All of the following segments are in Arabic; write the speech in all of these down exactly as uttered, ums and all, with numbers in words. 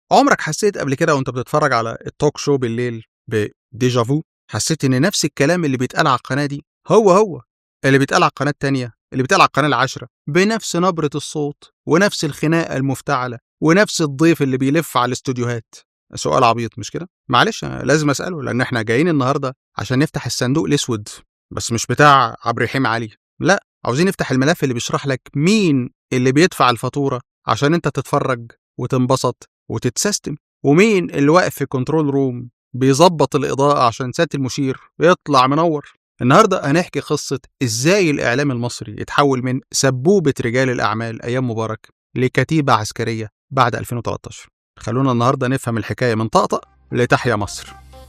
عمرك حسيت قبل كده وانت بتتفرج على التوك شو بالليل بديجافو؟ حسيت ان نفس الكلام اللي بيتقال على القناة دي هو هو اللي بيتقال على القناة التانية، اللي بيتقال على القناة العاشرة، بنفس نبرة الصوت ونفس الخناقة المفتعلة ونفس الضيف اللي بيلف على الاستوديوهات؟ سؤال عبيط مش كده؟ معلش أنا لازم اسأله، لان احنا جايين النهاردة عشان نفتح الصندوق الاسود، بس مش بتاع عبد الرحيم علي، لا، عاوزين نفتح الملف اللي بيشرح لك مين اللي بيدفع الفاتورة عشان انت تتفرج وتنبسط وتتسيستم، ومين اللي واقف في كنترول روم بيظبط الإضاءة عشان سات المشير يطلع منور. النهاردة هنحكي قصة إزاي الإعلام المصري اتحول من سبوبة رجال الأعمال أيام مبارك لكتيبة عسكرية بعد ألفين وتلتاشر. خلونا النهاردة نفهم الحكاية من طقطق لتحيا مصر.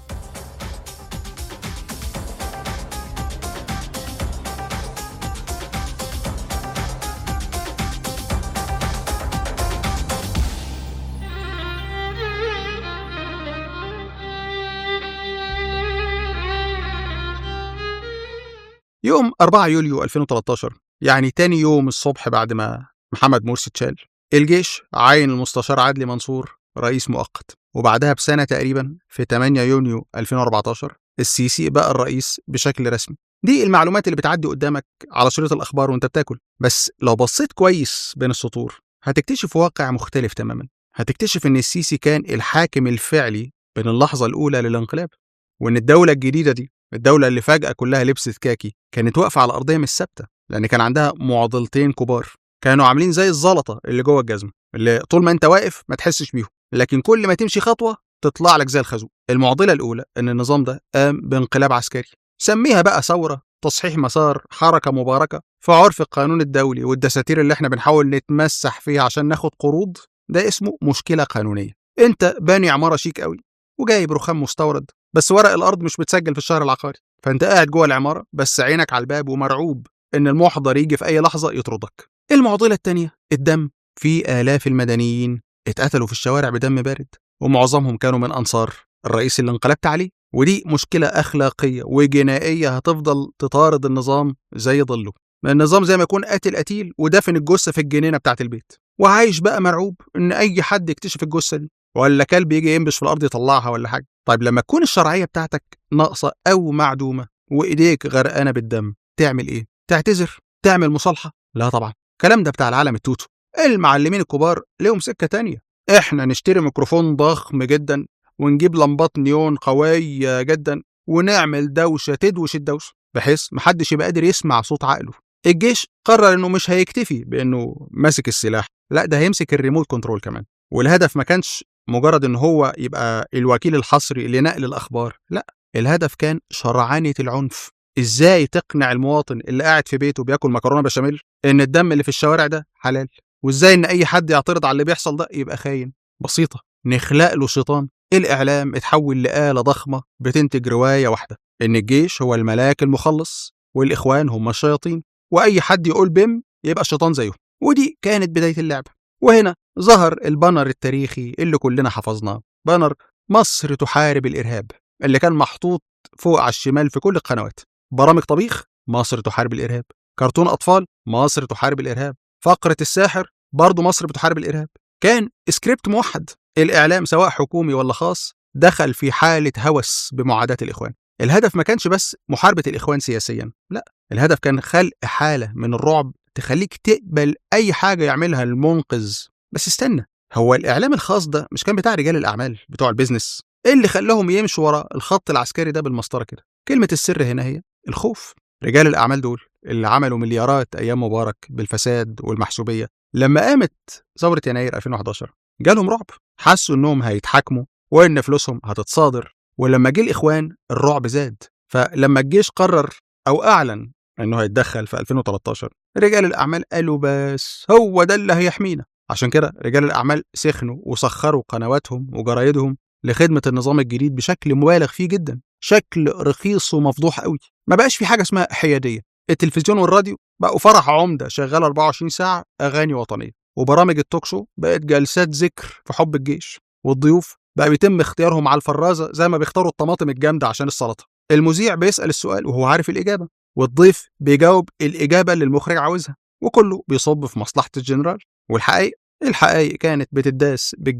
يوم أربعة يوليو ألفين وتلتاشر، يعني تاني يوم الصبح بعد ما محمد مرسي اتشال، الجيش عين المستشار عدلي منصور رئيس مؤقت، وبعدها بسنة تقريبا في ثمانية يونيو ألفين وأربعتاشر السيسي بقى الرئيس بشكل رسمي. دي المعلومات اللي بتعدي قدامك على شريط الأخبار وانت بتاكل، بس لو بصيت كويس بين السطور هتكتشف واقع مختلف تماما. هتكتشف ان السيسي كان الحاكم الفعلي بين اللحظة الأولى للانقلاب، وان الدولة الجديدة دي، الدولة اللي فجأة كلها لبست كاكي، كانت واقفة على أرضية مش ثابتة، لأن كان عندها معضلتين كبار كانوا عاملين زي الزلطة اللي جوه الجزمة، اللي طول ما أنت واقف ما تحسش بيهم، لكن كل ما تمشي خطوة تطلع لك زي الخازوق. المعضلة الأولى إن النظام ده قام بانقلاب عسكري، سميها بقى ثورة، تصحيح مسار، حركة مباركة في عرف القانون الدولي والدساتير اللي احنا بنحاول نتمسح فيها عشان ناخد قروض، ده اسمه مشكلة قانونية. أنت باني عمارة شيك قوي وجايب رخام مستورد، بس ورق الأرض مش متسجل في الشهر العقاري، فأنت قاعد جوه العمارة بس عينك على الباب ومرعوب إن المحضر يجي في أي لحظة يطردك. المعضلة التانية الدم، في آلاف المدنيين اتقتلوا في الشوارع بدم بارد، ومعظمهم كانوا من أنصار الرئيس اللي انقلبت عليه، ودي مشكلة أخلاقية وجنائية هتفضل تطارد النظام زي ظله. النظام زي ما يكون قاتل قتيل ودافن الجثة في الجنينة بتاعة البيت، وعايش بقى مرعوب إن أي حد يكتشف الجثة دي، ولا كلب يجي ينبش في الأرض يطلعها ولا حاجة. طيب لما تكون الشرعية بتاعتك ناقصة أو معدومة وإيديك غرقانة بالدم، تعمل إيه؟ تعتذر؟ تعمل مصالحة؟ لا طبعا، الكلام ده بتاع العالم التوتو. المعلمين الكبار ليهم سكة تانية. إحنا نشتري ميكروفون ضخم جدا ونجيب لمبات نيون قوية جدا ونعمل دوشة تدوش الدوشة بحيث محدش يبقى قادر يسمع صوت عقله. الجيش قرر إنه مش هيكتفي بإنه ماسك السلاح، لا ده هيمسك الريموت كنترول كمان. والهدف ما كانش مجرد إن هو يبقى الوكيل الحصري لنقل الأخبار، لا، الهدف كان شرعنة العنف. إزاي تقنع المواطن اللي قاعد في بيته بياكل مكرونة بشاميل إن الدم اللي في الشوارع ده حلال، وإزاي إن أي حد يعترض على اللي بيحصل ده يبقى خاين. بسيطة، نخلق له شيطان. الإعلام اتحول لآلة ضخمة بتنتج رواية واحدة، إن الجيش هو الملاك المخلص والإخوان هم الشياطين، وأي حد يقول بم يبقى الشيطان زيه. ودي كانت بداية اللعبة. وهنا ظهر البانر التاريخي اللي كلنا حفظناه، بانر مصر تحارب الإرهاب، اللي كان محطوط فوق على الشمال في كل القنوات. برامج طبيخ، مصر تحارب الإرهاب. كرتون أطفال، مصر تحارب الإرهاب. فقرة الساحر، برضو مصر بتحارب الإرهاب. كان سكريبت موحد. الإعلام سواء حكومي ولا خاص دخل في حالة هوس بمعاداة الإخوان. الهدف ما كانش بس محاربة الإخوان سياسيا، لا، الهدف كان خلق حالة من الرعب تخليك تقبل أي حاجة يعملها المنقذ. بس استنى، هو الإعلام الخاص ده مش كان بتاع رجال الأعمال بتوع البيزنس؟ إيه اللي خلاهم يمشوا ورا الخط العسكري ده بالمسطرة كده؟ كلمة السر هنا هي الخوف. رجال الأعمال دول اللي عملوا مليارات أيام مبارك بالفساد والمحسوبية، لما قامت ثورة يناير ألفين وأحد عشر جالهم رعب، حسوا إنهم هيتحاكموا وإن فلوسهم هتتصادر. ولما جه الإخوان الرعب زاد. فلما الجيش قرر أو أعلن إنه هيتدخل في ألفين وتلتاشر، رجال الأعمال قالوا بس هو ده اللي هيحمينا. عشان كده رجال الأعمال سخنوا وسخروا قنواتهم وجرايدهم لخدمة النظام الجديد بشكل مبالغ فيه جدا، شكل رخيص ومفضوح قوي. ما بقاش في حاجة اسمها حيادية. التلفزيون والراديو بقوا فرح عمدة شغال أربعة وعشرين ساعة أغاني وطنية، وبرامج التوك شو بقت جلسات ذكر في حب الجيش، والضيوف بقى بيتم اختيارهم على الفرازة زي ما بيختاروا الطماطم الجامدة عشان السلطة. المذيع بيسأل السؤال وهو عارف الإجابة، والضيف بيجاوب الإجابة اللي المخرج عاوزها، وكله بيصب في مصلحة الجنرال. والحقيقة الحقائق كانت بتداس بالجزم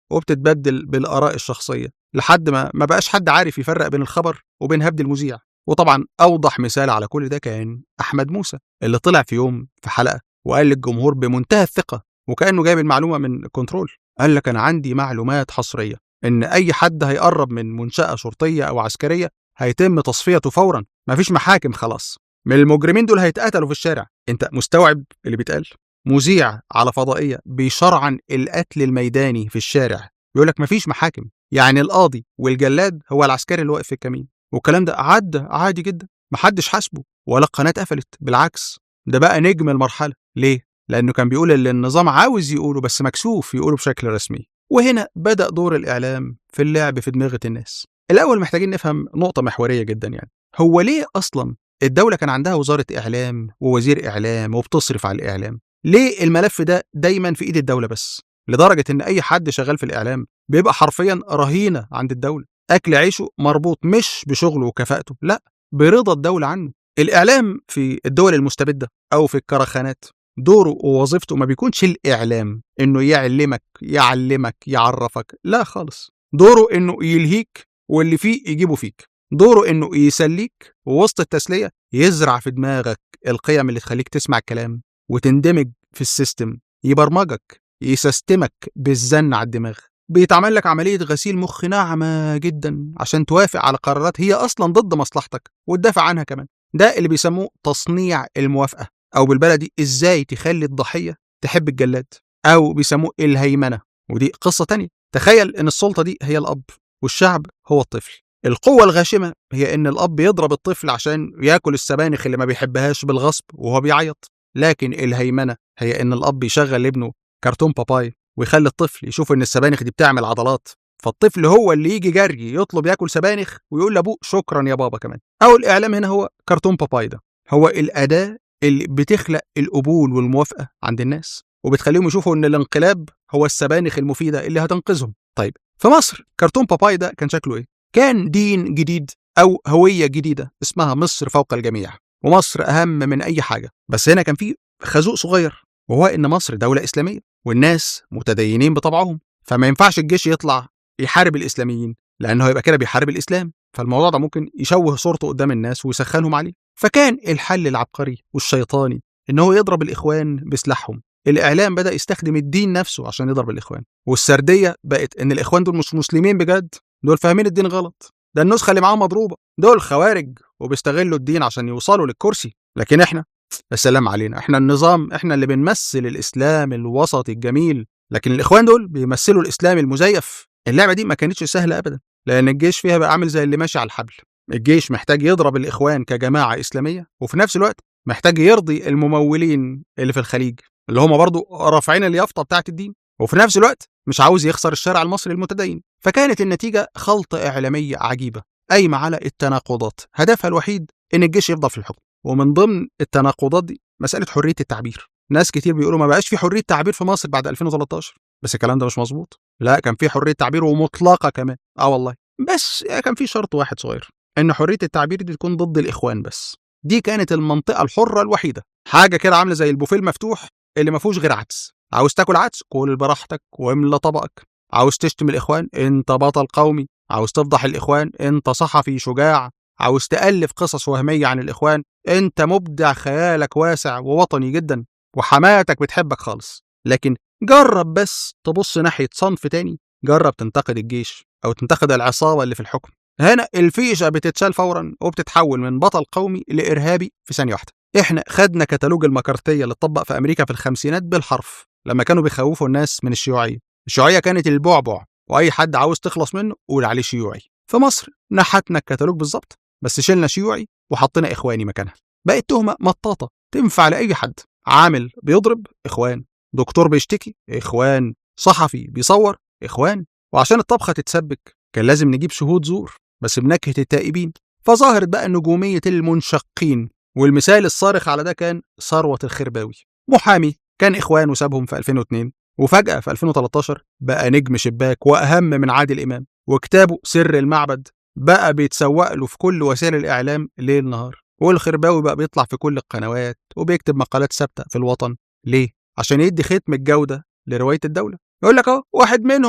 وبتتبدل بالآراء الشخصية لحد ما ما بقاش حد عارف يفرق بين الخبر وبين هبد المذيع. وطبعا أوضح مثال على كل ده كان أحمد موسى اللي طلع في يوم في حلقة وقال للجمهور بمنتهى الثقة وكأنه جايب المعلومة من كنترول، قال لك أنا عندي معلومات حصرية إن أي حد هيقرب من منشأة شرطية أو عسكرية هيتم تصفيته فورا، مفيش محاكم خلاص، من المجرمين دول هيتقتلوا في الشارع. أنت مستوعب اللي بيتقال؟ مذيع على فضائية بيشرعن القتل الميداني في الشارع، يقول لك مفيش محاكم، يعني القاضي والجلاد هو العسكري اللي واقف في الكمين. والكلام ده عدى عادي جدا، محدش حاسبه ولا القناة اتقفلت، بالعكس ده بقى نجم المرحلة. ليه؟ لأنه كان بيقول اللي النظام عاوز يقوله بس مكسوف يقوله بشكل رسمي. وهنا بدأ دور الإعلام في اللعب في دماغة الناس. الأول محتاجين نفهم نقطة محورية جدا، يعني هو ليه أصلا الدولة كان عندها وزارة إعلام ووزير إعلام وبتصرف على الإعلام؟ ليه الملف ده دايما في إيد الدولة بس؟ لدرجة إن أي حد شغال في الإعلام بيبقى حرفيا رهينة عند الدولة، أكل عيشه مربوط مش بشغله وكفاءته، لا، برضا الدولة عنه. الإعلام في الدول المستبدة أو في الكرخانات دوره ووظيفته ما بيكونش الإعلام إنه يعلمك يعلمك يعرفك، لا خالص، دوره إنه يلهيك واللي فيه يجيبه فيك، دوره إنه يسليك ووسط التسلية يزرع في دماغك القيم اللي تخليك تسمع الكلام وتندمج في السيستم، يبرمجك يسستمك بالزن على الدماغ، بيتعمل لك عملية غسيل مخ ناعمة جدا عشان توافق على قرارات هي أصلا ضد مصلحتك وتدافع عنها كمان. ده اللي بيسموه تصنيع الموافقة، أو بالبلدي إزاي تخلي الضحية تحب الجلاد، أو بيسموه الهيمنة، ودي قصة تانية. تخيل إن السلطة دي هي الأب والشعب هو الطفل. القوة الغاشمة هي إن الأب يضرب الطفل عشان ياكل السبانخ اللي ما بيحبهاش بالغصب وهو بيعيط، لكن الهيمنة هي إن الأب يشغل لابنه كرتون باباي ويخلي الطفل يشوف إن السبانخ دي بتعمل عضلات، فالطفل هو اللي يجي جري يطلب ياكل سبانخ ويقول لأبوه شكرا يا بابا كمان. أو الإعلام هنا هو كرتون باباي، ده هو الأداة اللي بتخلق القبول والموافقة عند الناس وبتخليهم يشوفوا إن الانقلاب هو السبانخ المفيدة اللي هتنقذهم. طيب في مصر كرتون باباي ده كان شكله إيه؟ كان دين جديد أو هوية جديدة اسمها مصر فوق الجميع، ومصر أهم من أي حاجة. بس هنا كان في خازوق صغير، وهو إن مصر دولة إسلامية والناس متدينين بطبعهم، فما ينفعش الجيش يطلع يحارب الإسلاميين لأنه هيبقى كده بيحارب الإسلام، فالموضوع ده ممكن يشوه صورته قدام الناس ويسخنهم عليه. فكان الحل العبقري والشيطاني إن هو يضرب الإخوان بسلاحهم. الإعلام بدأ يستخدم الدين نفسه عشان يضرب الإخوان، والسردية بقت إن الإخوان دول مش مسلمين بجد، دول فاهمين الدين غلط، ده النسخة اللي معاهم مضروبة، دول خوارج وبيستغلوا الدين عشان يوصلوا للكرسي. لكن إحنا السلام علينا، إحنا النظام، إحنا اللي بنمثل الإسلام الوسطي الجميل، لكن الإخوان دول بيمثلوا الإسلام المزيف. اللعبة دي ما كانتش سهلة أبدا، لأن الجيش فيها بقى عامل زي اللي ماشي على الحبل. الجيش محتاج يضرب الإخوان كجماعة إسلامية، وفي نفس الوقت محتاج يرضي الممولين اللي في الخليج اللي هم برضو رافعين اليافطة بتاعة الدين، وفي نفس الوقت مش عاوز يخسر الشارع المصري المتدين. فكانت النتيجة خلطة إعلامية عجيبة قايمة على التناقضات، هدفها الوحيد إن الجيش يفضل في الحكم. ومن ضمن التناقضات دي مسألة حرية التعبير. ناس كتير بيقولوا ما بقاش في حرية تعبير في مصر بعد ألفين وثلاثة عشر، بس الكلام ده مش مظبوط. لا، كان في حرية تعبير ومطلقة كمان، اه والله، بس كان في شرط واحد صغير، إن حرية التعبير دي تكون ضد الإخوان بس. دي كانت المنطقة الحرة الوحيدة، حاجة كده عاملة زي البوفيه المفتوح اللي ما فيهوش غير عدس. عاوز تاكل عدس كل براحتك واملى طبقك، عاوز تشتم الإخوان انت بطل قومي، عاوز تفضح الإخوان انت صحفي شجاع، عاوز تألف قصص وهمية عن الإخوان انت مبدع، خيالك واسع ووطني جدا وحماتك بتحبك خالص. لكن جرب بس تبص ناحية صنف تاني، جرب تنتقد الجيش أو تنتقد العصابة اللي في الحكم، هنا الفيشة بتتشال فورا وبتتحول من بطل قومي لإرهابي في ثانية واحدة. احنا خدنا كتالوج المكارتية اللي اتطبق في أمريكا في الخمسينات بالحرف لما كانوا بيخوفوا الناس من الشيوعية. الشيوعية كانت البعبع وأي حد عاوز تخلص منه قول عليه شيوعي. في مصر نحتنا الكتالوج بالظبط، بس شلنا شيوعي وحطينا إخواني مكانها. بقت تهمة مطاطة تنفع لأي حد، عامل بيضرب إخوان، دكتور بيشتكي إخوان، صحفي بيصور إخوان. وعشان الطبخة تتسبك كان لازم نجيب شهود زور بس بنكهة التائبين، فظاهرت بقى نجومية المنشقين. والمثال الصارخ على ده كان ثروت الخرباوي، محامي كان إخوان وسابهم في ألفين واثنين، وفجأة في ألفين وثلاثة عشر بقى نجم شباك وأهم من عادل إمام، وكتابه سر المعبد بقى بيتسوق له في كل وسائل الإعلام ليل نهار. والخرباوي بقى بيطلع في كل القنوات وبيكتب مقالات ثابتة في الوطن. ليه؟ عشان يدي ختم الجودة لرواية الدولة. يقول لك اهو واحد منهم اهو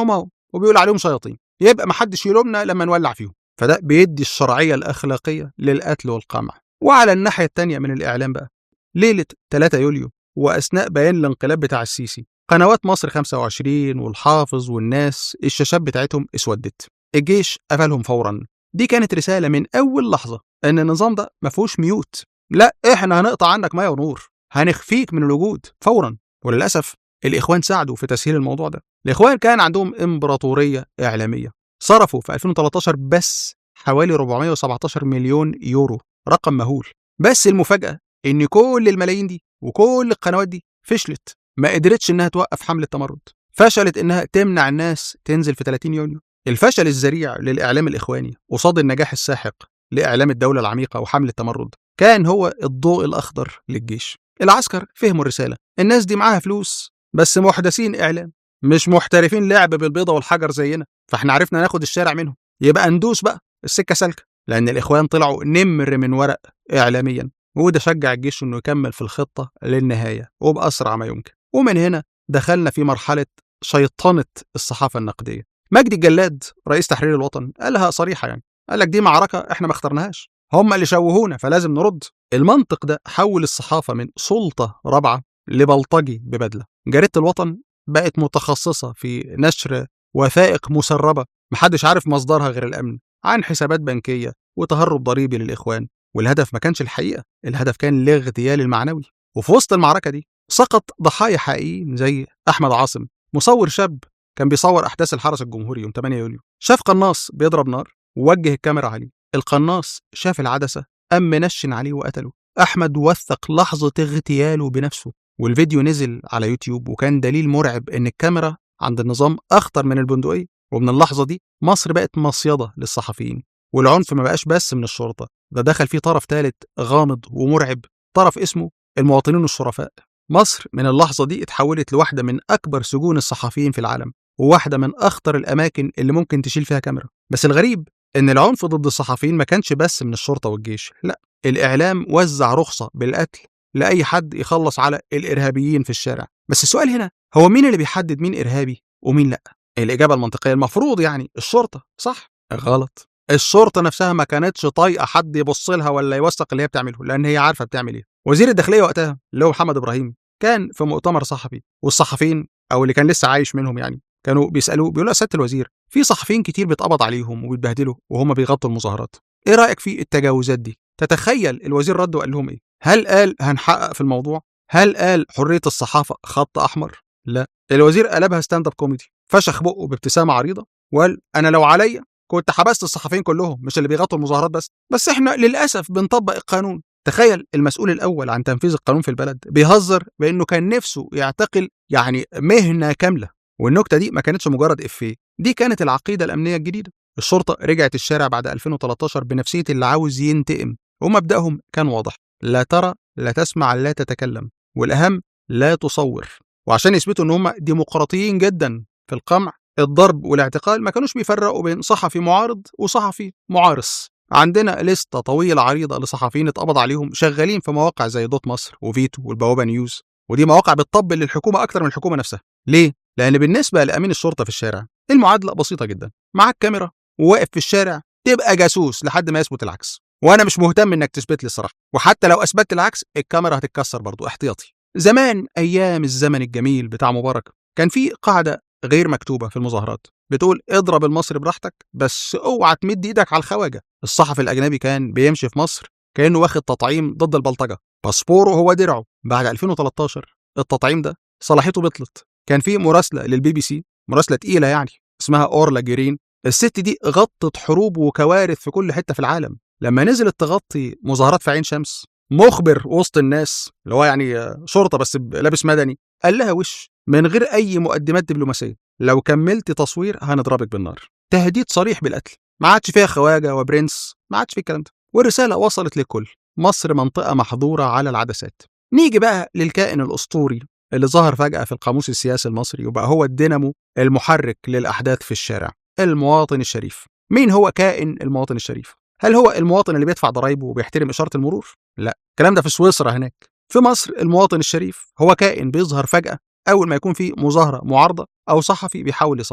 وبيقول عليهم شياطين، يبقى محدش يلومنا لما نولع فيهم. فده بيدي الشرعية الأخلاقية للقتل والقمع. وعلى الناحية التانية من الإعلام بقى، ليلة ثلاثة يوليو وأثناء بيان الانقلاب بتاع السيسي، قنوات مصر خمسة وعشرين والحافظ والناس الشاشات بتاعتهم اسودت، الجيش قفلهم فورا. دي كانت رسالة من أول لحظة إن النظام ده ما فيهوش ميوت، لا إحنا هنقطع عنك مية ونور، هنخفيك من الوجود فورا. وللأسف الإخوان ساعدوا في تسهيل الموضوع ده. الإخوان كان عندهم إمبراطورية إعلامية، صرفوا في ألفين وتلتاشر بس حوالي أربعمائة وسبعتاشر مليون يورو، رقم مهول. بس المفاجأة إن كل الملايين دي وكل القنوات دي فشلت، ما قدرتش إنها توقف حملة تمرد، فشلت إنها تمنع الناس تنزل في ثلاثين يونيو. الفشل الذريع للإعلام الإخواني قصاد النجاح الساحق لإعلام الدولة العميقة وحملة تمرد كان هو الضوء الأخضر للجيش. العسكر فهموا الرسالة، الناس دي معاها فلوس بس محدثين إعلام، مش محترفين لعب بالبيضة والحجر زينا، فاحنا عرفنا ناخد الشارع منهم، يبقى ندوس بقى السكة سالكة. لأن الإخوان طلعوا نمر من ورق إعلاميا، وده شجع الجيش إنه يكمل في الخطة للنهاية وبأسرع ما يمكن. ومن هنا دخلنا في مرحلة شيطنة الصحافة النقدية. مجدي الجلاد رئيس تحرير الوطن قالها صريحة، يعني قال لك دي معركة احنا ما اخترناهاش، هم اللي شوهونا فلازم نرد. المنطق ده حول الصحافة من سلطة رابعة لبلطجي ببدلة. جريدة الوطن بقت متخصصة في نشر وثائق مسربة محدش عارف مصدرها غير الأمن عن حسابات بنكية وتهرب ضريبي للإخوان، والهدف ما كانش الحقيقة، الهدف كان الاغتيال المعنوي. وفي وسط المعركة دي سقط ضحايا حقيقيين زي أحمد عاصم، مصور شاب كان بيصور أحداث الحرس الجمهوري يوم ثمانية يوليو، شاف قناص بيضرب نار ووجه الكاميرا عليه، القناص شاف العدسة قام منشن عليه وقتله. أحمد وثق لحظة اغتياله بنفسه، والفيديو نزل على يوتيوب وكان دليل مرعب إن الكاميرا عند النظام أخطر من البندقية. ومن اللحظة دي مصر بقت مصيدة للصحفيين، والعنف ما بقاش بس من الشرطة، ده دخل فيه طرف ثالث غامض ومرعب، طرف اسمه المواطنين الشرفاء. مصر من اللحظة دي اتحولت لواحدة من أكبر سجون الصحفيين في العالم، وواحدة من أخطر الأماكن اللي ممكن تشيل فيها كاميرا. بس الغريب إن العنف ضد الصحفيين ما كانش بس من الشرطة والجيش، لا، الإعلام وزع رخصة بالقتل لأي حد يخلص على الإرهابيين في الشارع. بس السؤال هنا هو مين اللي بيحدد مين إرهابي ومين لأ؟ الإجابة المنطقية المفروض يعني الشرطة، صح؟ غلط. الشرطة نفسها ما كانتش طايقة حد يبص لها ولا يوثق اللي هي بتعمله، لأن هي عارفة بتعمل إيه. وزير الداخلية وقتها اللي هو محمد إبراهيم كان في مؤتمر صحفي، والصحفيين أو اللي كان لسه عايش منهم يعني كانوا بيسألوه، بيقولوا يا سيادة الوزير في صحفيين كتير بيتقبض عليهم وبيتبهدلوا وهم بيغطوا المظاهرات، إيه رأيك في التجاوزات دي؟ تتخيل الوزير رد وقال لهم إيه؟ هل قال هنحقق في الموضوع؟ هل قال حرية الصحافة خط أحمر؟ لا، الوزير قلبها ستاند اب كوميدي، فشخ بقه بابتسامة عريضة وقال أنا لو عليا كنت حبست الصحفيين كلهم مش اللي بيغطوا المظاهرات بس، بس إحنا للأسف بنطبق القانون. تخيل المسؤول الأول عن تنفيذ القانون في البلد بيهزر بأنه كان نفسه يعتقل يعني مهنة كاملة. والنكتة دي ما كانتش مجرد إفيه، دي كانت العقيدة الأمنية الجديدة. الشرطة رجعت الشارع بعد ألفين وتلتاشر بنفسية اللي عاوز ينتقم، ومبدأهم كان واضح: لا ترى، لا تسمع، لا تتكلم، والأهم لا تصور. وعشان يثبتوا ان هم ديمقراطيين جدا في القمع، الضرب والاعتقال، ما كانوش بيفرقوا بين صحفي معارض وصحفي معارص. عندنا لستة طويلة عريضة لصحفيين اتقبض عليهم شغالين في مواقع زي دوت مصر وفيتو والبوابة نيوز، ودي مواقع بتطبل للحكومة أكتر من الحكومة نفسها. ليه؟ لأن بالنسبة لأمين الشرطة في الشارع المعادلة بسيطة جدا: معاك كاميرا وواقف في الشارع تبقى جاسوس لحد ما يثبت العكس، وأنا مش مهتم إنك تثبت لي الصراحة، وحتى لو أثبتت العكس الكاميرا هتتكسر برضو احتياطي. زمان أيام الزمن الجميل بتاع مبارك كان في قاعدة غير مكتوبة في المظاهرات بتقول اضرب المصري براحتك بس اوعى تمد ايدك على الخواجة. الصحفي الأجنبي كان بيمشي في مصر كأنه واخد تطعيم ضد البلطجة، باسبوره هو درعه. بعد ألفين وتلتاشر التطعيم ده صلاحيته بطلت. كان في مراسلة للبي بي سي، مراسلة تقيلة يعني، اسمها أورلا جيرين. الست دي غطت حروب وكوارث في كل حتة في العالم. لما نزلت تغطي مظاهرات في عين شمس، مخبر وسط الناس اللي هو يعني شرطة بس لابس مدني قال لها وش من غير أي مقدمات دبلوماسية: لو كملت تصوير هنضربك بالنار. تهديد صريح بالقتل، ما عادش فيها خواجة وبرنس، ما عادش فيه الكلام ده. والرسالة وصلت للكل: مصر منطقة محظورة على العدسات. نيجي بقى للكائن الأسطوري اللي ظهر فجأة في القاموس السياسي المصري وبقى هو الدينامو المحرك للأحداث في الشارع: المواطن الشريف. مين هو كائن المواطن الشريف؟ هل هو المواطن اللي بيدفع ضرايبه وبيحترم إشارة المرور؟ لا، الكلام ده في سويسرا. هناك في مصر المواطن الشريف هو كائن بيظهر فجأة أول ما يكون في مظاهرة معارضة أو صحفي بيحاول يصور.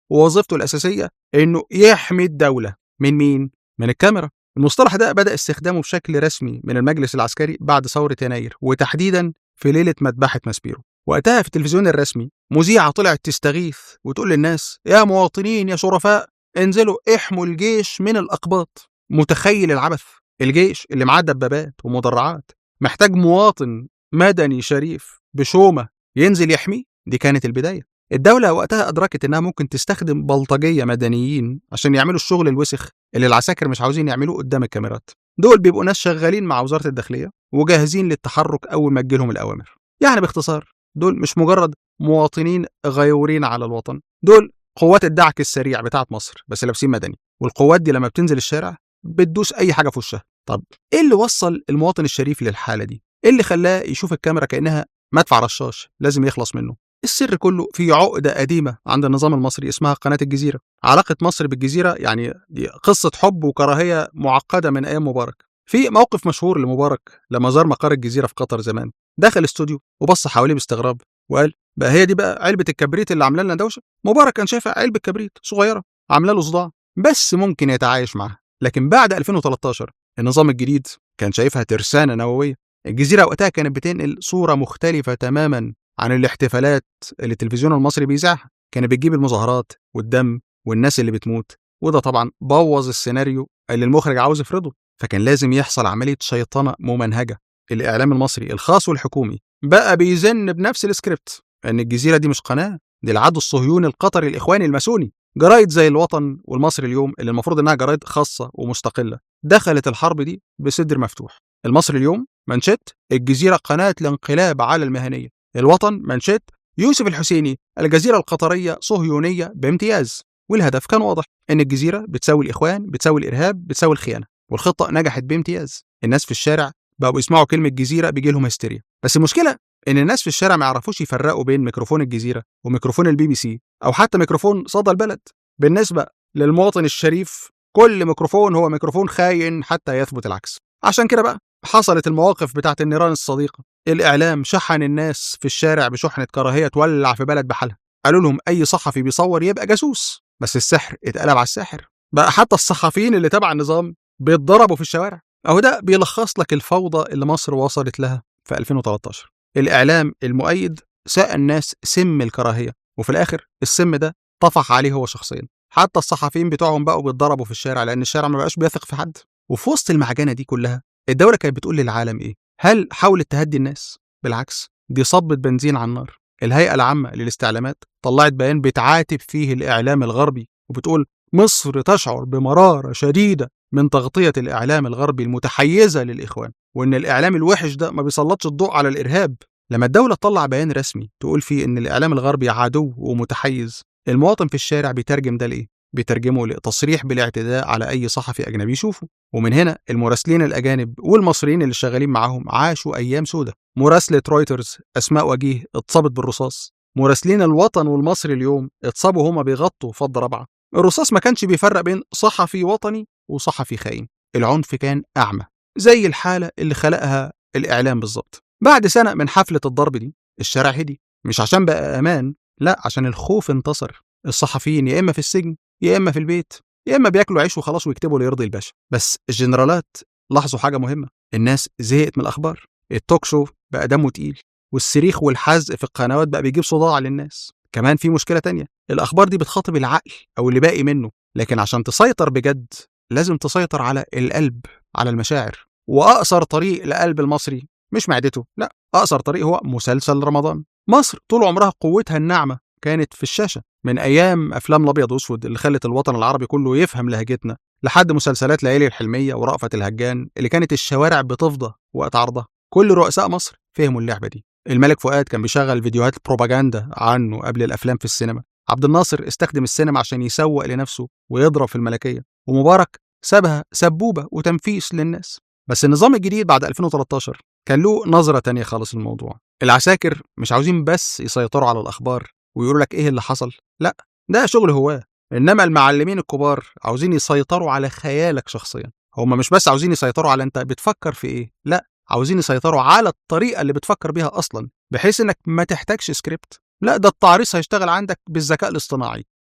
ووظيفته الأساسية إنه يحمي الدولة من مين؟ من الكاميرا. المصطلح ده بدأ استخدامه بشكل رسمي من المجلس العسكري بعد ثورة يناير، وتحديدا في ليلة مذبحة ماسبيرو. وقتها في التلفزيون الرسمي مذيعة طلعت تستغيث وتقول للناس: يا مواطنين يا شرفاء، انزلوا احموا الجيش من الأقباط. متخيل العبث؟ الجيش اللي معاه دبابات ومدرعات محتاج مواطن مدني شريف بشومة ينزل يحميه؟ دي كانت البداية. الدولة وقتها أدركت إنها ممكن تستخدم بلطجية مدنيين عشان يعملوا الشغل الوسخ اللي العساكر مش عاوزين يعملوه قدام الكاميرات. دول بيبقوا ناس شغالين مع وزارة الداخلية وجاهزين للتحرك أول ما تجيلهم الأوامر. يعني باختصار، دول مش مجرد مواطنين غيورين على الوطن، دول قوات الدعك السريع بتاعت مصر بس لابسين مدني. والقوات دي لما بتنزل الشارع بتدوس أي حاجة في وشها. طب إيه اللي وصل المواطن الشريف للحالة دي؟ إيه اللي خلاه يشوف الكاميرا كأنها مدفع رشاش لازم يخلص منه؟ السر كله في عقدة قديمة عند النظام المصري اسمها قناة الجزيرة. علاقة مصر بالجزيرة يعني دي قصة حب وكراهية معقدة من أيام مبارك. في موقف مشهور لمبارك لما زار مقر الجزيرة في قطر زمان، دخل الاستوديو وبص حواليه باستغراب وقال: بقى هي دي بقى علبة الكبريت اللي عامله لنا دوشة؟ مبارك كان شايفها علبة كبريت صغيرة عامله له صداع بس ممكن يتعايش معاها. لكن بعد ألفين وتلتاشر النظام الجديد كان شايفها ترسانة نووية. الجزيرة وقتها كانت بتنقل صورة مختلفة تماما عن الاحتفالات اللي التلفزيون المصري بيذاعها. كانت بتجيب المظاهرات والدم والناس اللي بتموت، وده طبعا بوظ السيناريو اللي المخرج عاوز يفرضه. فكان لازم يحصل عملية شيطنة ممنهجة. الإعلام المصري الخاص والحكومي بقى بيزن بنفس السكريبت ان الجزيرة دي مش قناة، دي العدو الصهيوني القطري الإخواني الماسوني. جرايد زي الوطن والمصري اليوم اللي المفروض انها جرايد خاصة ومستقلة دخلت الحرب دي بصدر مفتوح. المصري اليوم منشط: الجزيرة قناة الانقلاب على المهنية. الوطن منشط: يوسف الحسيني الجزيرة القطرية صهيونية بامتياز. والهدف كان واضح، ان الجزيرة بتساوي الإخوان، بتساوي الإرهاب، بتساوي الخيانة. والخطة نجحت بامتياز. الناس في الشارع بقوا بيسمعوا كلمة جزيرة بيجي لهم هستيريا. بس المشكلة ان الناس في الشارع ما يعرفوش يفرقوا بين ميكروفون الجزيرة وميكروفون البي بي سي او حتى ميكروفون صدى البلد. بالنسبة للمواطن الشريف كل ميكروفون هو ميكروفون خاين حتى يثبت العكس. عشان كده بقى حصلت المواقف بتاعت النيران الصديقة. الإعلام شحن الناس في الشارع بشحنة كراهية تولع في بلد بحالها. قالوا لهم أي صحفي بيصور يبقى جاسوس. بس السحر اتقلب على الساحر، بقى حتى الصحفيين اللي تبع النظام بيتضربوا في الشوارع. أهو ده بيلخص لك الفوضى اللي مصر وصلت لها في ألفين وتلتاشر. الإعلام المؤيد ساق الناس سم الكراهية، وفي الآخر السم ده طفح عليه هو شخصيا. حتى الصحفيين بتوعهم بقوا بيتضربوا في الشارع لأن الشارع ما بقاش بيثق في حد. وفي وسط المعجنة دي كلها الدولة كانت بتقول للعالم إيه؟ هل حاولت تهدي الناس؟ بالعكس، دي صبت بنزين على النار. الهيئة العامة للاستعلامات طلعت بيان بتعاتب فيه الإعلام الغربي وبتقول: مصر تشعر بمرارة شديدة من تغطية الإعلام الغربي المتحيزة للإخوان، وإن الإعلام الوحش ده ما بيسلطش الضوء على الإرهاب. لما الدولة تطلع بيان رسمي تقول فيه إن الإعلام الغربي عدو ومتحيز، المواطن في الشارع بيترجم ده لإيه؟ بيترجمه لتصريح بالاعتداء على أي صحفي أجنبي يشوفه. ومن هنا المراسلين الأجانب والمصريين اللي شغالين معاهم عاشوا أيام سودة. مراسلة رويترز أسماء وجيه اتصابت بالرصاص. مراسلين الوطن والمصري اليوم اتصابوا هما بيغطوا فض رابعة. الرصاص ما كانش بيفرق بين صحفي وطني وصحفي خاين. العنف كان أعمى، زي الحالة اللي خلقها الإعلام بالظبط. بعد سنة من حفلة الضرب دي الشارع هدي، مش عشان بقى أمان، لا، عشان الخوف انتصر. الصحفيين يا إما في السجن يا إما في البيت، يا إما بياكلوا عيش وخلاص ويكتبوا ليرضي الباشا. بس الجنرالات لاحظوا حاجة مهمة: الناس زهقت من الأخبار. التوك شو بقى دمه تقيل، والصريخ والحزق في القنوات بقى بيجيب صداع للناس. كمان في مشكلة تانية: الأخبار دي بتخاطب العقل أو اللي باقي منه، لكن عشان تسيطر بجد لازم تسيطر على القلب، على المشاعر. وأقصر طريق لقلب المصري مش معدته، لا، أقصر طريق هو مسلسل رمضان. مصر طول عمرها قوتها الناعمة كانت في الشاشة، من أيام أفلام الأبيض وأسود اللي خلت الوطن العربي كله يفهم لهجتنا، لحد مسلسلات ليالي الحلمية ورأفت الهجان اللي كانت الشوارع بتفضى وقت عرضها. كل رؤساء مصر فهموا اللعبة دي. الملك فؤاد كان بيشغل فيديوهات بروباجندا عنه قبل الأفلام في السينما. عبد الناصر استخدم السينما عشان يسوق لنفسه ويضرب في الملكية. ومبارك سابها سبوبة وتنفيس للناس. بس النظام الجديد بعد ألفين وتلتاشر كان له نظرة تانية خالص للموضوع. العساكر مش عاوزين بس يسيطروا على الأخبار ويقولوا لك إيه اللي حصل، لا، ده شغل هواه. إنما المعلمين الكبار عاوزين يسيطروا على خيالك شخصيا. هم مش بس عاوزين يسيطروا على أنت بتفكر في إيه، لا، عاوزين يسيطروا على الطريقة اللي بتفكر بيها أصلا، بحيث إنك ما تحتاجش سكريبت. لا، ده التعريص هيشتغل عندك بالذكاء الاصطناعي.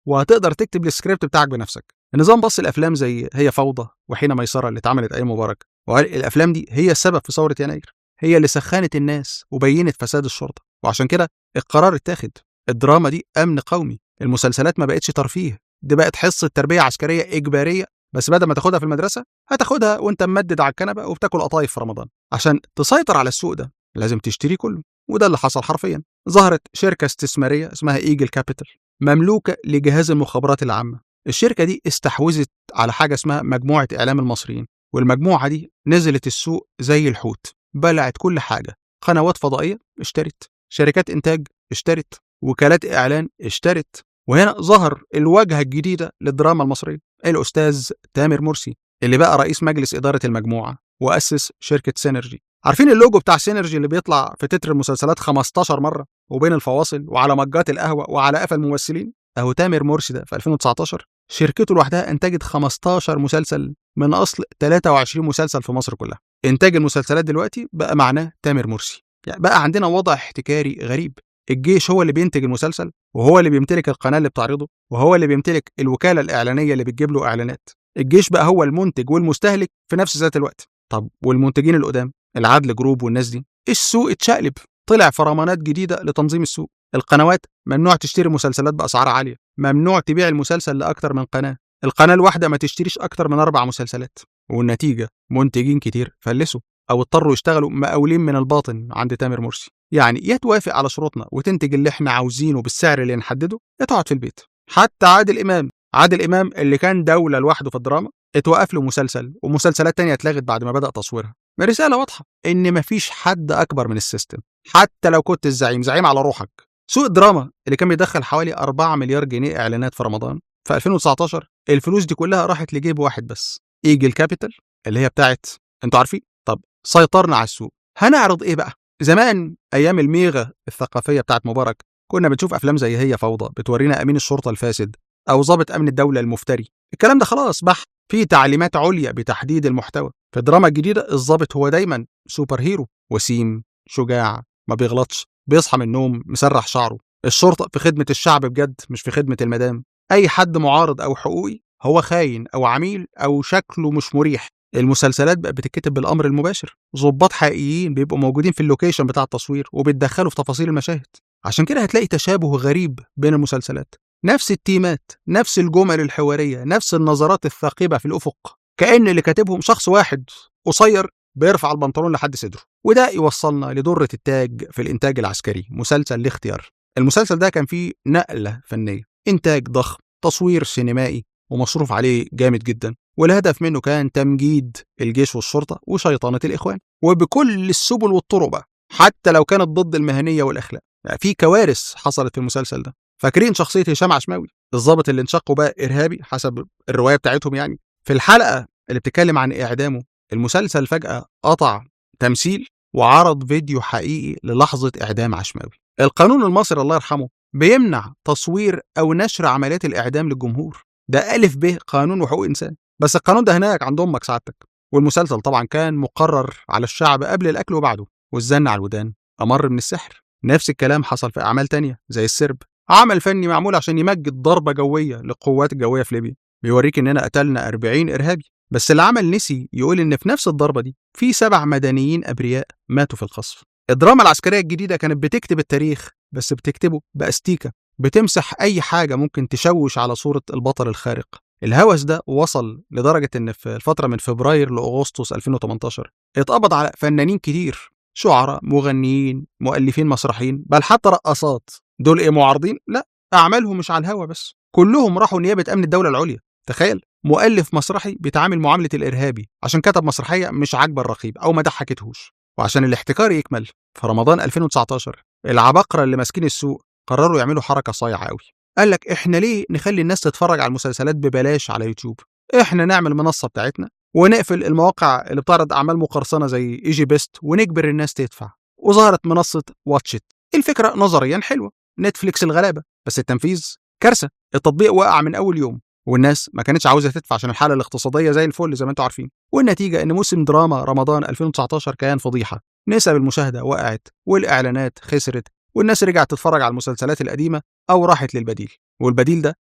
وهتقدر تكتب السكريبت بتاعك بنفسك. النظام بص الافلام زي هي فوضى وحين ميسره اللي اتعملت ايام مبارك، وقال الافلام دي هي السبب في ثوره يناير، هي اللي سخنت الناس وبينت فساد الشرطه، وعشان كده القرار اتاخد. الدراما دي امن قومي، المسلسلات ما بقتش ترفيه، دي بقت حصه تربيه عسكريه اجباريه، بس بدل ما تاخدها في المدرسه هتاخدها وانت ممدد على الكنبه وبتاكل قطايف في رمضان. عشان تسيطر على السوق ده لازم تشتري كله، وده اللي حصل حرفيا. ظهرت شركه استثماريه اسمها ايجل كابيتال، مملوكه لجهاز المخابرات العامه. الشركه دي استحوذت على حاجه اسمها مجموعه اعلام المصريين، والمجموعه دي نزلت السوق زي الحوت، بلعت كل حاجه. قنوات فضائيه اشترت، شركات انتاج اشترت، وكالات اعلان اشترت. وهنا ظهر الواجهه الجديده للدراما المصريه، الاستاذ تامر مرسي اللي بقى رئيس مجلس اداره المجموعه واسس شركه سينرجي. عارفين اللوجو بتاع سينرجي اللي بيطلع في تتر المسلسلات خمستاشر مره وبين الفواصل وعلى مجات القهوه وعلى قفا الممثلين؟ اهو تامر مرسي ده في ألفين وتسعتاشر شركته لوحدها انتجت خمستاشر مسلسل من اصل تلاتة وعشرين مسلسل في مصر كلها. انتاج المسلسلات دلوقتي بقى معناه تامر مرسي. يعني بقى عندنا وضع احتكاري غريب، الجيش هو اللي بينتج المسلسل، وهو اللي بيمتلك القناه اللي بتعرضه، وهو اللي بيمتلك الوكاله الاعلانيه اللي بتجيب له اعلانات. الجيش بقى هو المنتج والمستهلك في نفس ذات الوقت. طب والمنتجين القدام العدل جروب والناس دي، السوق اتشقلب، طلع فرمانات جديده لتنظيم السوق. القنوات ممنوع تشتري مسلسلات باسعار عاليه، ممنوع تبيع المسلسل لاكتر من قناه، القناه الواحده ما تشتريش اكتر من اربع مسلسلات. والنتيجه منتجين كتير فلسوا او اضطروا يشتغلوا مقاولين من الباطن عند تامر مرسي. يعني يا توافق على شروطنا وتنتج اللي احنا عاوزينه بالسعر اللي نحدده، يا تقعد في البيت. حتى عادل امام عادل امام اللي كان دوله لوحده في الدراما اتوقف له مسلسل، ومسلسلات تانية اتلغت بعد ما بدأ تصويرها. رساله واضحه ان مفيش حد اكبر من السيستم، حتى لو كنت الزعيم زعيم على روحك. سوق الدراما اللي كان بيدخل حوالي أربعة مليار جنيه اعلانات في رمضان، في ألفين وتسعتاشر الفلوس دي كلها راحت لجيب واحد بس، ايجل كابيتال، اللي هي بتاعت انتوا عارفين. طب سيطرنا على السوق، هنعرض ايه بقى؟ زمان ايام الميغا الثقافيه بتاعت مبارك كنا بنشوف افلام زي هي فوضى بتورينا امين الشرطه الفاسد او ضابط امن الدوله المفتري. الكلام ده خلاص بح، في تعليمات عليا بتحديد المحتوى. في الدراما الجديده الضابط هو دايما سوبر هيرو، وسيم، شجاع، ما بيغلطش، بيصحى من النوم مسرح شعره. الشرطه في خدمه الشعب بجد، مش في خدمه المدام. اي حد معارض او حقوقي هو خاين او عميل او شكله مش مريح. المسلسلات بقى بتتكتب بالامر المباشر، ضباط حقيقيين بيبقوا موجودين في اللوكيشن بتاع التصوير وبيتدخلوا في تفاصيل المشاهد. عشان كده هتلاقي تشابه غريب بين المسلسلات، نفس التيمات، نفس الجمل الحواريه، نفس النظرات الثاقبه في الافق، كأن اللي كاتبهم شخص واحد قصير بيرفع البنطلون لحد صدره. وده يوصلنا لدرة التاج في الانتاج العسكري، مسلسل الاختيار. المسلسل ده كان فيه نقله فنيه، انتاج ضخم، تصوير سينمائي ومصروف عليه جامد جدا، والهدف منه كان تمجيد الجيش والشرطه وشيطنه الاخوان، وبكل السبل والطرق بقى، حتى لو كانت ضد المهنيه والاخلاق. يعني في كوارث حصلت في المسلسل ده. فاكرين شخصيه هشام عشماوي الضابط اللي انشقوا بقى ارهابي حسب الروايه بتاعتهم؟ يعني في الحلقه اللي بتتكلم عن اعدامه المسلسل فجاه قطع تمثيل وعرض فيديو حقيقي للحظه اعدام عشماوي. القانون المصري الله يرحمه بيمنع تصوير او نشر عمليات الاعدام للجمهور، ده الف ب قانون وحقوق انسان، بس القانون ده هناك عند امك سعادتك. والمسلسل طبعا كان مقرر على الشعب قبل الاكل وبعده، والزن على الودان امر من السحر. نفس الكلام حصل في اعمال تانية زي السرب، عمل فني معمول عشان يمجد ضربه جويه للقوات الجويه في ليبيا، بيوريك اننا قتلنا أربعين ارهابي، بس اللي عمل نسي يقول ان في نفس الضربه دي في سبع مدنيين ابرياء ماتوا في القصف. الدراما العسكريه الجديده كانت بتكتب التاريخ، بس بتكتبه باستيكه، بتمسح اي حاجه ممكن تشوش على صوره البطل الخارق. الهوس ده وصل لدرجه ان في الفتره من فبراير لاغسطس ألفين وتمنتاشر اتقبض على فنانين كتير، شعراء، مغنيين، مؤلفين مسرحيين، بل حتى رقصات. دول ايه، معارضين؟ لا، اعمالهم مش على الهوا بس، كلهم راحوا نيابه امن الدوله العليا. تخيل مؤلف مسرحي بيتعامل معامله الارهابي عشان كتب مسرحيه مش عاجبه الرقيب او ما ضحكتهوش. وعشان الاحتكار يكمل، في رمضان ألفين وتسعتاشر العباقره اللي ماسكين السوق قرروا يعملوا حركه صايعه قوي. قال لك احنا ليه نخلي الناس تتفرج على المسلسلات ببلاش على يوتيوب؟ احنا نعمل منصه بتاعتنا ونقفل المواقع اللي بتعرض اعمال مقرصنه زي ايجي بيست ونجبر الناس تدفع. وظهرت منصه واتشت. الفكره نظريا حلوه، نتفليكس الغلابه، بس التنفيذ كارثه. التطبيق وقع من اول يوم، والناس ما كانتش عاوزه تدفع عشان الحاله الاقتصاديه زي الفل زي ما انتم عارفين. والنتيجه ان موسم دراما رمضان ألفين وتسعتاشر كان فضيحه، نسب المشاهده وقعت والاعلانات خسرت، والناس رجعت تتفرج على المسلسلات القديمه او راحت للبديل. والبديل ده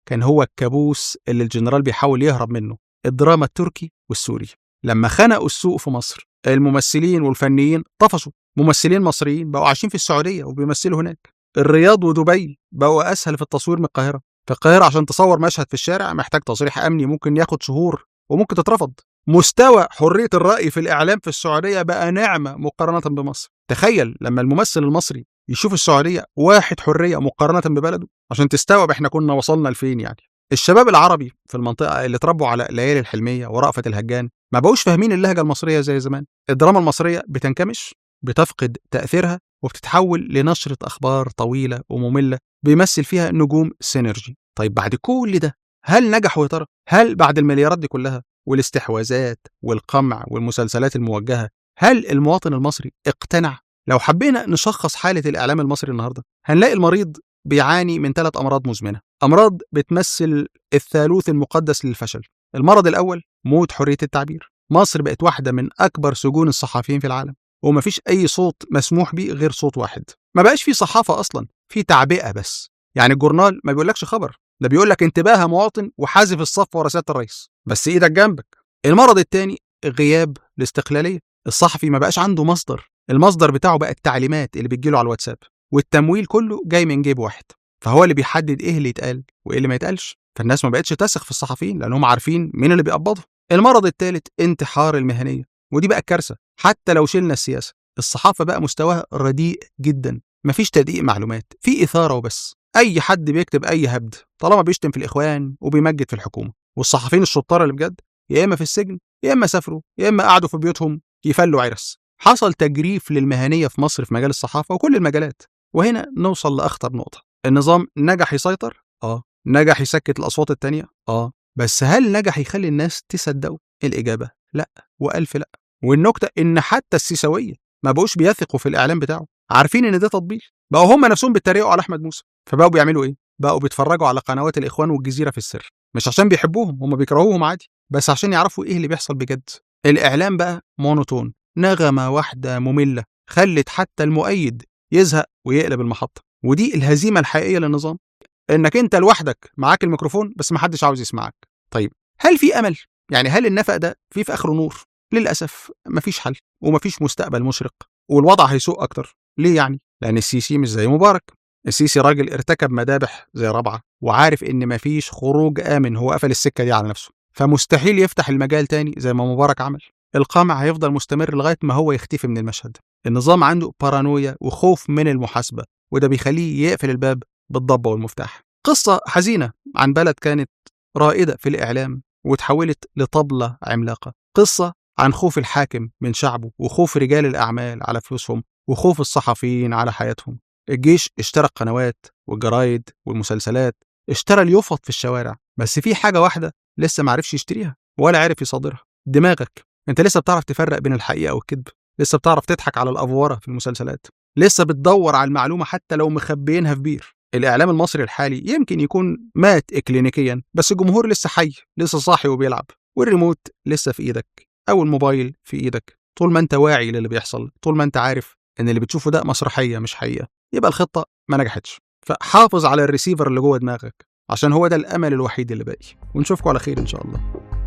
كان هو الكابوس اللي الجنرال بيحاول يهرب منه، الدراما التركي والسوري. لما خنقوا السوق في مصر، الممثلين والفنيين طفشوا. ممثلين مصريين بقوا عايشين في السعودية وبيمثلوا هناك. الرياض ودبي بقوا أسهل في التصوير من القاهرة. في القاهرة عشان تصور مشهد في الشارع محتاج تصريح أمني ممكن ياخد شهور وممكن تترفض. مستوى حرية الرأي في الإعلام في السعودية بقى نعمة مقارنة بمصر. تخيل لما الممثل المصري يشوف السعودية واحد حرية مقارنة ببلده، عشان تستوعب احنا كنا وصلنا لفين. يعني الشباب العربي في المنطقة اللي اتربوا على ليالي الحلمية ورأفت الهجان ما بقوش فاهمين اللهجة المصرية زي زمان. الدراما المصرية بتنكمش، بتفقد تأثيرها، وبتتحول لنشرة أخبار طويلة ومملة بيمثل فيها نجوم سينرجي. طيب بعد كل ده هل نجحوا يا ترى؟ هل بعد المليارات دي كلها والاستحواذات والقمع والمسلسلات الموجهة هل المواطن المصري اقتنع؟ لو حبينا نشخص حالة الإعلام المصري النهاردة هنلاقي المريض بيعاني من ثلاث أمراض مزمنة، أمراض بتمثل الثالوث المقدس للفشل. المرض الأول موت حرية التعبير. مصر بقت واحدة من أكبر سجون الصحفيين في العالم، ومفيش أي صوت مسموح بيه غير صوت واحد. ما بقاش في صحافة أصلا، في تعبئة بس. يعني الجورنال ما بيقولكش خبر، ده بيقولك انتباه مواطن وحازف الصف ورا سيادة الرئيس، بس إيدك جنبك. المرض الثاني غياب الاستقلالية. الصحفي ما بقاش عنده مصدر، المصدر بتاعه بقى التعليمات اللي بتجيله على الواتساب، والتمويل كله جاي من جيب واحد، فهو اللي بيحدد ايه اللي يتقال وايه اللي ما يتقالش. فالناس ما بقتش تثق في الصحفيين لانهم عارفين مين اللي بيقبضهم. المرض الثالث انتحار المهنية، ودي بقى الكارثة. حتى لو شلنا السياسة، الصحافة بقى مستواها رديء جدا، مفيش تدقيق معلومات، في إثارة وبس. أي حد بيكتب أي هبد طالما بيشتم في الإخوان وبيمجد في الحكومة. والصحفيين الشطار اللي بجد يا إما في السجن يا إما سافروا يا إما قعدوا في بيوتهم يفلوا عرس. حصل تجريف للمهنية في مصر في مجال الصحافة وكل المجالات. وهنا نوصل لأخطر نقطة. النظام نجح يسيطر؟ آه. نجح يسكت الأصوات التانية؟ آه. بس هل نجح يخلي الناس تصدقوا؟ الإجابة لا وألف لا. والنكتة إن حتى السيساوية ما بقوش بيثقوا في الإعلام بتاعه، عارفين إن ده تطبيل. بقوا هم نفسهم بيتريقوا على أحمد موسى، فبقوا بيعملوا إيه؟ بقوا بيتفرجوا على قنوات الإخوان والجزيرة في السر، مش عشان بيحبوهم، هم بيكرهوهم عادي، بس عشان يعرفوا إيه اللي بيحصل بجد. الإعلام بقى مونوتون، نغمة واحدة مملة خلت حتى المؤيد يزهق ويقلب المحطة. ودي الهزيمة الحقيقية للنظام، إنك أنت لوحدك معاك الميكروفون بس محدش عاوز يسمعك. طيب هل في أمل؟ يعني هل النفق ده في في آخره نور؟ للأسف مفيش حل ومفيش مستقبل مشرق، والوضع هيسوء أكتر. ليه يعني؟ لأن السيسي مش زي مبارك. السيسي راجل ارتكب مذابح زي رابعة وعارف إن مفيش خروج آمن، هو قفل السكة دي على نفسه، فمستحيل يفتح المجال تاني زي ما مبارك عمل. القمع هيفضل مستمر لغاية ما هو يختفي من المشهد. النظام عنده بارانويا وخوف من المحاسبة، وده بيخليه يقفل الباب بالضبة والمفتاح. قصة حزينة عن بلد كانت رائدة في الإعلام وتحولت لطبلة عملاقة. قصة عن خوف الحاكم من شعبه وخوف رجال الأعمال على فلوسهم وخوف الصحفيين على حياتهم. الجيش اشترى القنوات والجرايد والمسلسلات، اشترى اليفط في الشوارع، بس في حاجة واحدة لسه معرفش يشتريها ولا عرف يصادرها: دماغك. انت لسه بتعرف تفرق بين الحقيقة والكذب، لسه بتعرف تضحك على الأفوارة في المسلسلات، لسه بتدور على المعلومة حتى لو مخبيينها في بير. الإعلام المصري الحالي يمكن يكون مات إكلينيكيا، بس الجمهور لسه حي، لسه صاحي وبيلعب، والريموت لسه في إيدك أو الموبايل في إيدك. طول ما أنت واعي للي بيحصل، طول ما أنت عارف إن اللي بتشوفه ده مسرحية مش حقيقة، يبقى الخطة ما نجحتش. فحافظ على الريسيفر اللي جوه دماغك، عشان هو ده الأمل الوحيد اللي باقي. ونشوفكم على خير إن شاء الله.